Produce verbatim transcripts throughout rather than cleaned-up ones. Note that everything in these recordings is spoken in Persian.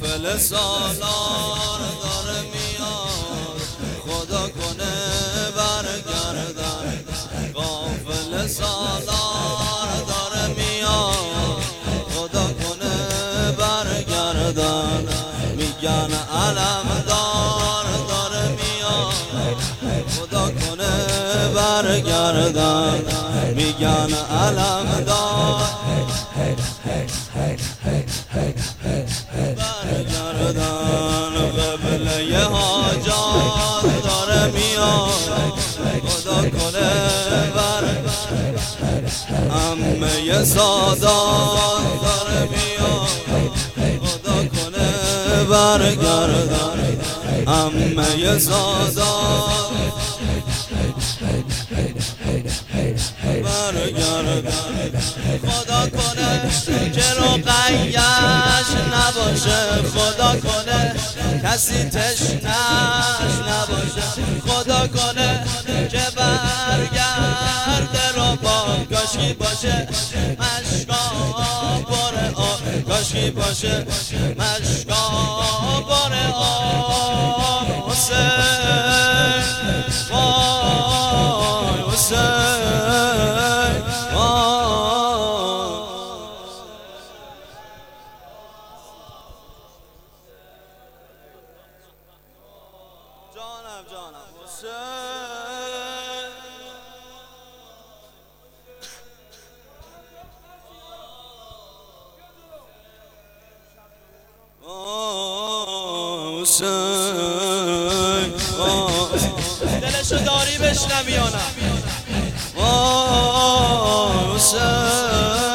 قافل سالار داره میاد، خدا کنه برگردن. قافل سالار داره میاد، خدا کنه برگردن. میگن علمدار داره میاد، خدا کنه برگردن. میگن علمدار برگردن. قبله حاجات داره میاد، خدا کنه برگردن. عمه سادات داره میاد، خدا کنه برگردن. عمه سادات برگردن. خدا کنه که رقیه‌اش نباشه، خدا کنه کسی تشنه‌اش نباشه. خدا کنه که برگرده رو با کاشکی باشه مشکا باره آب، کاشکی باشه مشکا باره آب. حسین وای حسین وای. جانم جانم حسین. آه حسین آه. دلشو داری بشنوی یا نه؟ آه حسین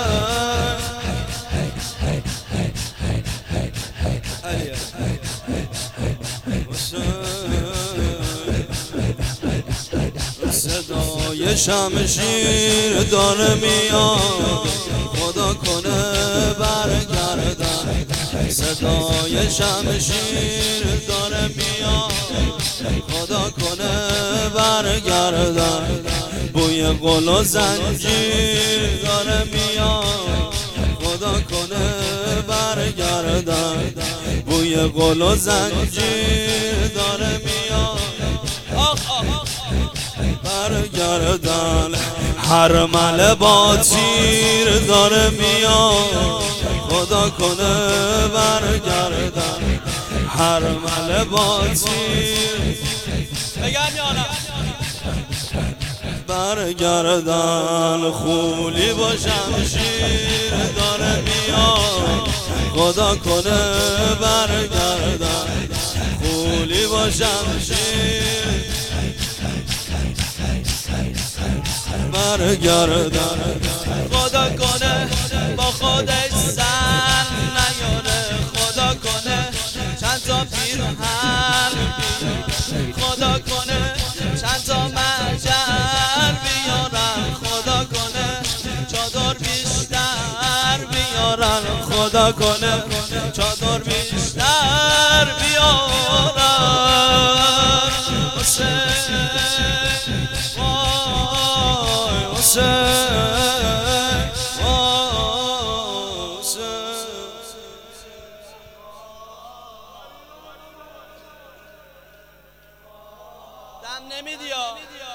صدای شمشیر داره میاد، خدا کنه برگردن. صدای شمشیر داره میاد، خدا کنه برگردن. بوی گل و زنجیر داره میاد، خدا کنه برگردن. بوی گل و زنجیر داره میاد، آخ آخ برگردن. حرمله با تیر داره میاد، خدا کنه برگردن. حرمله با تیر بگم یا نه؟ برگردن. خولی با شمشیر داره میاد، خدا کنه برگردن. خولی با شمشیر برگردن. خدا کنه با خودش سر نیاره، خدا کنه چند تا پیرهن بیاره. خدا کنه چند تا محجر بیارن، خدا کنه چادر بیشتر بیارن. خدا کنه چادر بیشتر بیارن. حسین وای حسین وای حسین. دم نمیدی یا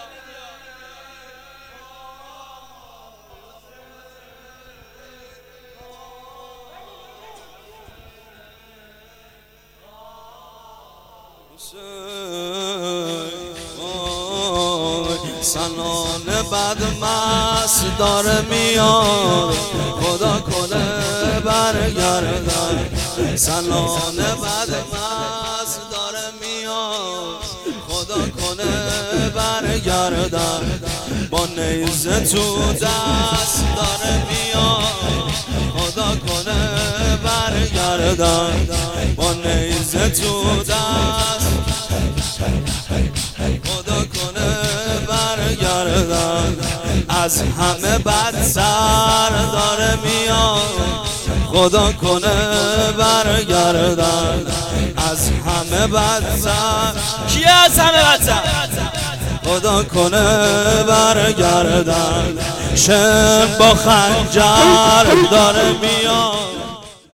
سنان بد مست داره میاد، خدا کنه برگردن. سنان بد مست داره میاد، خدا کنه برگردن. با نیزه تو دست داره میاد، خدا کنه برگردن. با نیزه تو دست خدا کنه برگردن. از همه بدتر داره میاد، خدا کنه برگردن. از همه بدتر کی از همه بدتر؟ خدا کنه برگردن. شم با خنجر داره میاد،